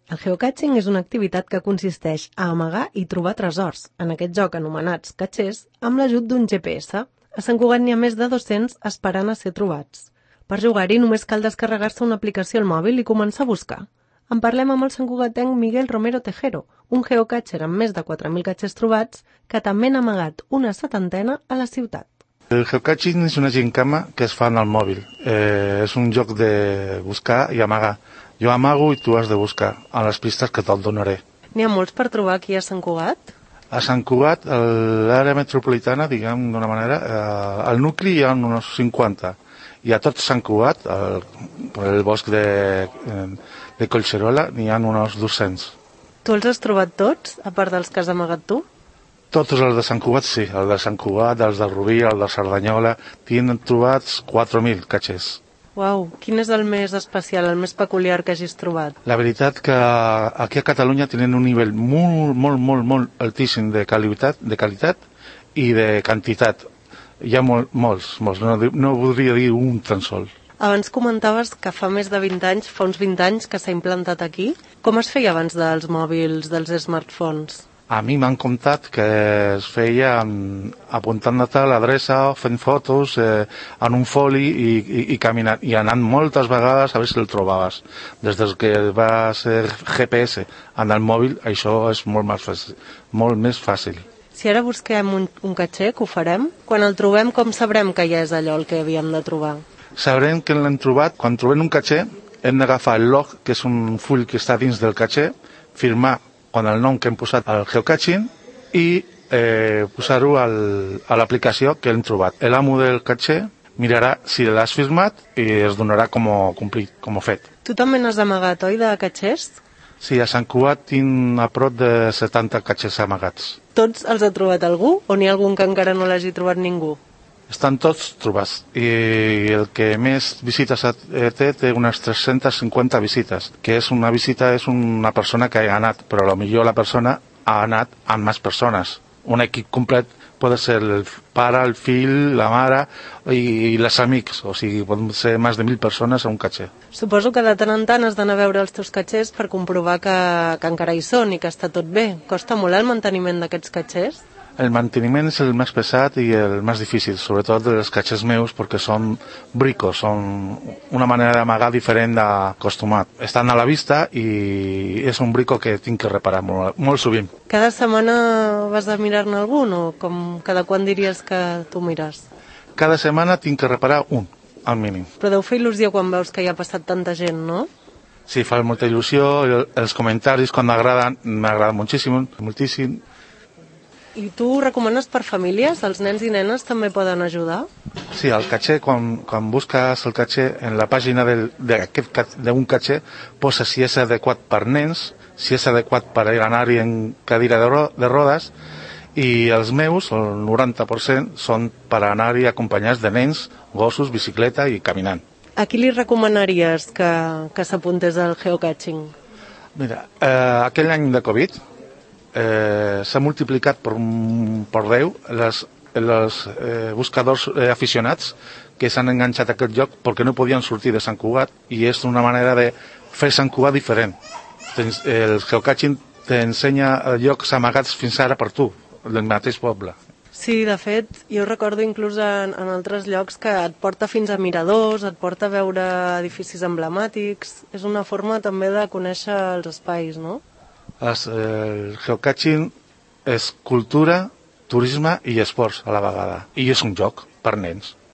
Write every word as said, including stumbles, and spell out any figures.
El geocaching és una activitat que consisteix a amagar i trobar tresors, en aquest joc anomenats catxers, amb l'ajut d'un G P S. A Sant Cugat n'hi ha més de dos-cents esperant a ser trobats. Per jugar-hi només cal descarregar-se una aplicació al mòbil i començar a buscar. En parlem amb el santcugatenc Miguel Romero Tejero, un geocatcher amb més de quatre mil catxers trobats, que també n'ha amagat una setantena a la ciutat. El geocaching és una gincama que es fa en el mòbil. Eh, és un joc de buscar i amagar. Jo amago i tu has de buscar a les pistes que te'l donaré. N'hi ha molts per trobar aquí a Sant Cugat? A Sant Cugat, a l'àrea metropolitana, diguem d'una manera, eh, al nucli hi ha uns cinquanta. I a tot Sant Cugat, el, el bosc de, de Collserola, n'hi ha uns dos-cents. Tu els has trobat tots, a part dels que has amagat tu? Tots els de Sant Cugat, sí. El de Sant Cugat, els de Rubí, el de Cerdanyola, tenen trobats quatre mil catxers. Uau, quin és el més especial, el més peculiar que hagis trobat? La veritat que aquí a Catalunya tenen un nivell molt, molt, molt, molt altíssim de qualitat, de qualitat i de quantitat. Hi ha molt, molts, molts, no, no voldria dir un tan sol. Abans comentaves que fa més de vint anys, fa uns vint anys que s'ha implantat aquí. Com es feia abans dels mòbils, dels smartphones? A mi m'han contat que es feia apuntant-te l'adreça, fent fotos eh, en un foli i, i, i caminant, i anant moltes vegades a veure si el trobaves. Des que va ser G P S en el mòbil, això és molt més fàcil. Molt més fàcil. Si ara busquem un, un catxer, que ho farem, quan el trobem, com sabrem que ja és allò el que havíem de trobar? Sabrem que l'hem trobat. Quan trobem un catxer, hem d'agafar el log, que és un full que està dins del catxer, firmar quan el nom que hem posat al geocaching i eh, posar-ho a l'aplicació que hem trobat. L'amo del catxer mirarà si l'has firmat i es donarà com a complit, com a fet. Tu també n'has amagat, oi, de catxers? Sí, a Sant Cugat tinc a prop de setanta catxers amagats. Tots els ha trobat algú o n'hi ha algun que encara no l'hagi trobat ningú? Estan tots trobats i el que més visites té té unes tres-centes cinquanta visites, que és una visita és una persona que ha anat, però potser la persona ha anat amb més persones. Un equip complet pot ser el pare, el fill, la mare i, i les amics, o sigui, poden ser més de mil persones a un catxer. Suposo que de tant en tant has d'anar a veure els teus catxers per comprovar que, que encara hi són i que està tot bé. Costa molt el manteniment d'aquests catxers? El manteniment és el més pesat i el més difícil, sobretot dels catxers meus, perquè són bricos, són una manera d'amagar diferent d'acostumat. Estan a la vista i és un brico que tinc que reparar molt, molt sovint. Cada setmana vas a mirar-ne algun o com cada quan diries que tu mires? Cada setmana tinc que reparar un, al mínim. Però deu fer il·lusió quan veus que hi ha passat tanta gent, no? Sí, fa molta il·lusió, els comentaris quan m'agraden, m'agraden moltíssim, moltíssim. I tu ho recomanes per famílies? Els nens i nenes també poden ajudar? Sí, el catxer, quan, quan busques el catxer, en la pàgina d'un catxer posa si és adequat per nens, si és adequat per anar-hi en cadira de, ro de rodes, i els meus, el noranta per cent, són per anar-hi acompanyats de nens, gossos, bicicleta i caminant. A qui li recomanaries que, que s'apuntés al geocaching? Mira, eh, aquell any de Covid, Eh, s'ha multiplicat per, per deu les, les eh, buscadors eh, aficionats que s'han enganxat a aquest lloc perquè no podien sortir de Sant Cugat i és una manera de fer Sant Cugat diferent. El geocaching t'ensenya llocs amagats fins ara per tu, del mateix poble. Sí, de fet, jo recordo inclús en, en altres llocs que et porta fins a miradors, et porta a veure edificis emblemàtics. És una forma també de conèixer els espais, no? El geocaching és cultura, turisme i esports a la vegada. I és un joc per nens.